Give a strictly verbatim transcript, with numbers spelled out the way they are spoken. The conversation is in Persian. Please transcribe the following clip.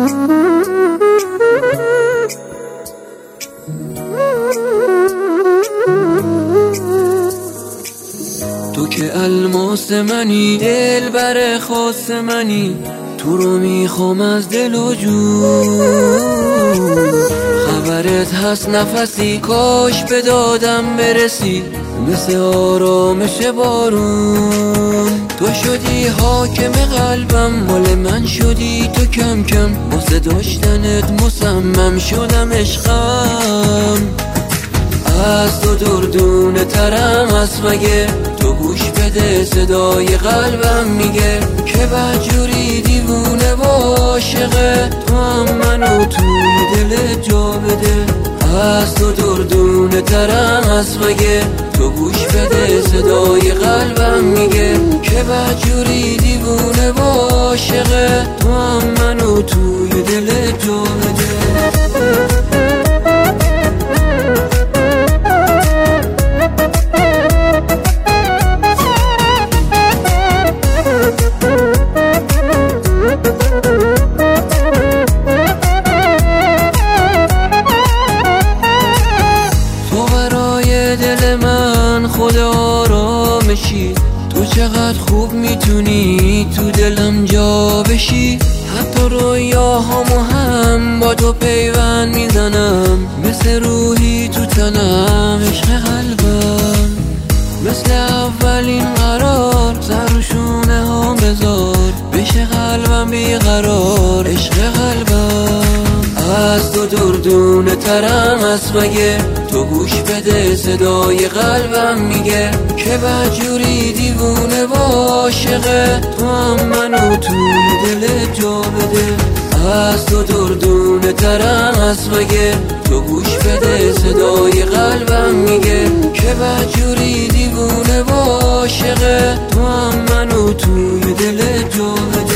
تو که الماس منی، دل بر خاص منی، تو رو میخوام از دل و جون. خبرت هست نفسی، کاش به دادم برسی، مثل آرامش بارون. تو شدی حاکم قلبم، مال من شدی تو کم کم، واسه داشتنت مصمم شدم عشقم. از تو دردونه ترم است مگه، تو گوش بده صدای قلبم میگه که بدجوری دیوونه و عاشقه، تو هم منو توی دل جا بده. از تو دردونه ترم است مگه، تو گوش بده صدای قلبم میگه که بدجوری دیوونه و عاشقه، تو هم منو توی دل جا بده. دل من خود آرامشی، تو چقدر خوب میتونی تو دلم جا بشی. حتی رویاهامو هم با تو پیوند میزنم، مثل روحی تو تنم عشق قلبم. مثل اولین قرار سر و شونه ها بذار، بشه قلبم بیقرار عشق قلبم. از تو دردونه ترم است مگه، تو گوش بده صدای قلبم میگه که بدجوری دیوونه و عاشقه، تو هم منو توی دل جا بده. از تو دردونه ترم است مگه، تو گوش بده صدای قلبم میگه که بدجوری دیوونه و عاشقه، تو هم منو توی دل جا بده.